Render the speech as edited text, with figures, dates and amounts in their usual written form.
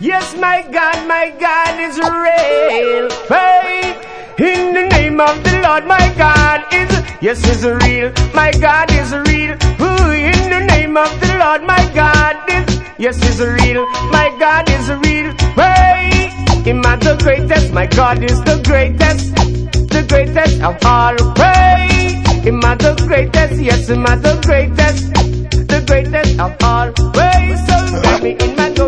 Yes, my God is real. Faith in the name of the Lord, my God is, yes, is real. My God is real. Ooh, in the name of the Lord, my God is, yes, is real. My God is real. Faith, Him are the greatest. My God is the greatest of all. Faith, Him are the greatest. Yes, Him are the greatest of all. Praise, so let me in my